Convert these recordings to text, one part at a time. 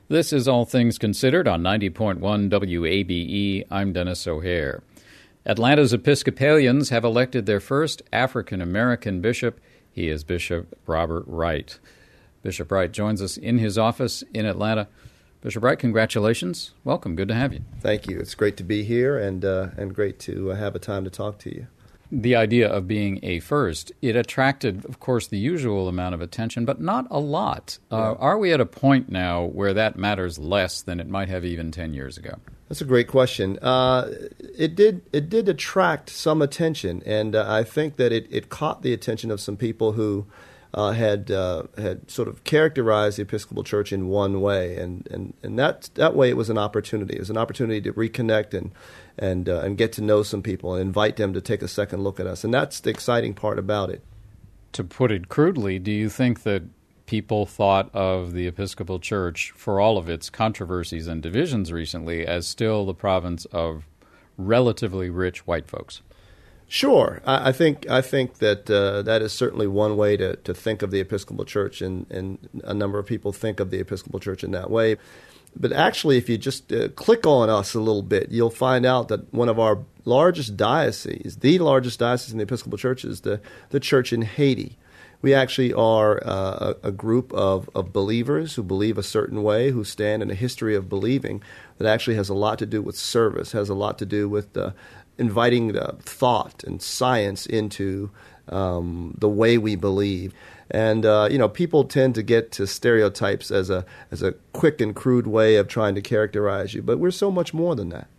This is All Things Considered on 90.1 WABE. I'm Dennis O'Hare. Atlanta's Episcopalians have elected their first African-American bishop. He is Bishop Robert Wright. Bishop Wright joins us in his office in Atlanta. Bishop Wright, congratulations. Welcome. Good to have you. Thank you. It's great to be here and great to have a time to talk to you. The idea of being a first, it attracted, of course, the usual amount of attention, but not a lot. Are we at a point now where that matters less than it might have even 10 years ago? That's a great question. It did attract some attention, and I think that it caught the attention of some people who had sort of characterized the Episcopal Church in one way, and that way it was an opportunity. It was an opportunity to reconnect and get to know some people and invite them to take a second look at us, and that's the exciting part about it. To put it crudely, do you think that people thought of the Episcopal Church, for all of its controversies and divisions recently, as still the province of relatively rich white folks? Sure. I think that that is certainly one way to think of the Episcopal Church, and a number of people think of the Episcopal Church in that way. But actually, if you just click on us a little bit, you'll find out that one of our largest dioceses, the largest diocese in the Episcopal Church, is the church in Haiti. We actually are a group of believers who believe a certain way, who stand in a history of believing that actually has a lot to do with service, has a lot to do with inviting thought and science into the way we believe. And people tend to get to stereotypes as a quick and crude way of trying to characterize you, but we're so much more than that.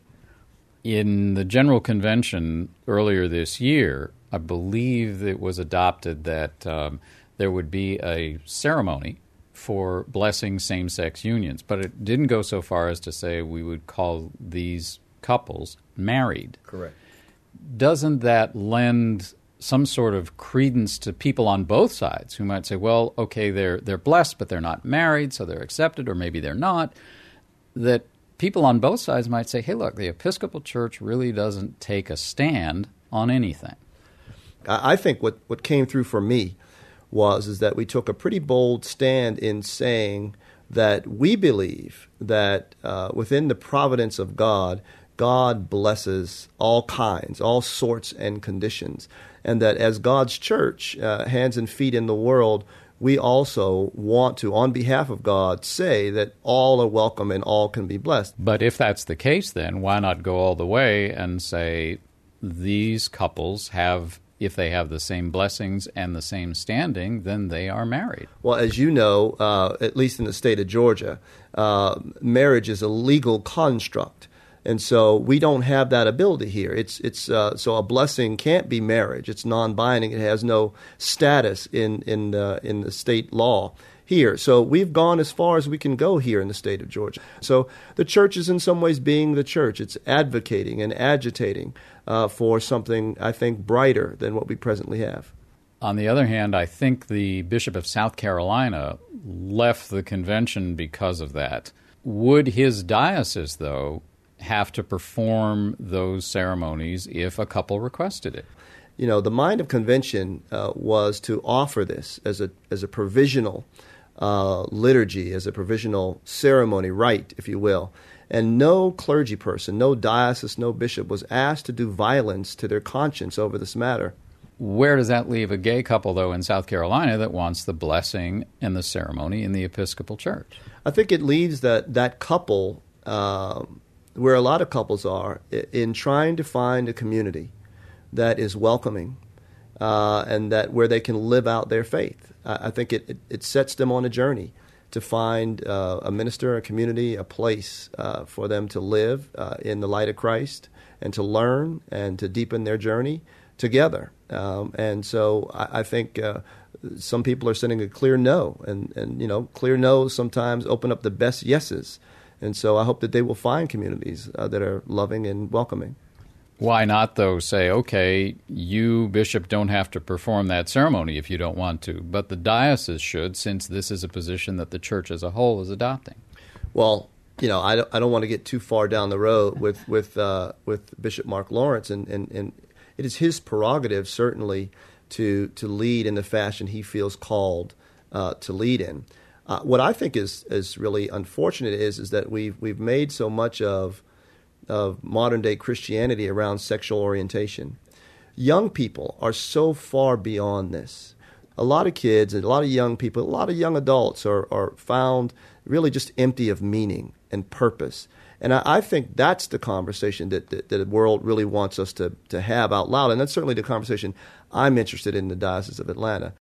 In the General Convention earlier this year, I believe it was adopted that there would be a ceremony for blessing same-sex unions, but it didn't go so far as to say we would call these couples married. Correct. Doesn't that lend some sort of credence to people on both sides who might say, well, okay, they're blessed, but they're not married, so they're accepted, or maybe they're not, that people on both sides might say, hey, look, the Episcopal Church really doesn't take a stand on anything? I think what came through for me is that we took a pretty bold stand in saying that we believe that within the providence of God, God blesses all kinds, all sorts and conditions, and that as God's church, hands and feet in the world, we also want to, on behalf of God, say that all are welcome and all can be blessed. But if that's the case, then why not go all the way and say these couples have, if they have the same blessings and the same standing, then they are married? Well, as you know, at least in the state of Georgia, marriage is a legal construct. And so we don't have that ability here. So a blessing can't be marriage. It's non-binding. It has no status in the state law here. So we've gone as far as we can go here in the state of Georgia. So the church is in some ways being the church. It's advocating and agitating for something, I think, brighter than what we presently have. On the other hand, I think the Bishop of South Carolina left the convention because of that. Would his diocese, though, have to perform those ceremonies if a couple requested it? You know, the mind of convention was to offer this as a provisional liturgy, as a provisional ceremony, rite, if you will. And no clergy person, no diocese, no bishop was asked to do violence to their conscience over this matter. Where does that leave a gay couple, though, in South Carolina that wants the blessing and the ceremony in the Episcopal Church? I think it leaves that couple where a lot of couples are, in trying to find a community that is welcoming and that where they can live out their faith. I think it sets them on a journey to find a minister, a community, a place for them to live in the light of Christ and to learn and to deepen their journey together. And so I think some people are sending a clear no, and clear no's sometimes open up the best yeses. And so I hope that they will find communities that are loving and welcoming. Why not, though, say, okay, you, Bishop, don't have to perform that ceremony if you don't want to, but the diocese should, since this is a position that the church as a whole is adopting? Well, I don't want to get too far down the road with Bishop Mark Lawrence, and it is his prerogative, certainly, to lead in the fashion he feels called to lead in. What I think is really unfortunate is that we've made so much of modern day Christianity around sexual orientation. Young people are so far beyond this. A lot of kids, a lot of young people, a lot of young adults are found really just empty of meaning and purpose. And I think that's the conversation that the world really wants us to have out loud. And that's certainly the conversation I'm interested in the Diocese of Atlanta.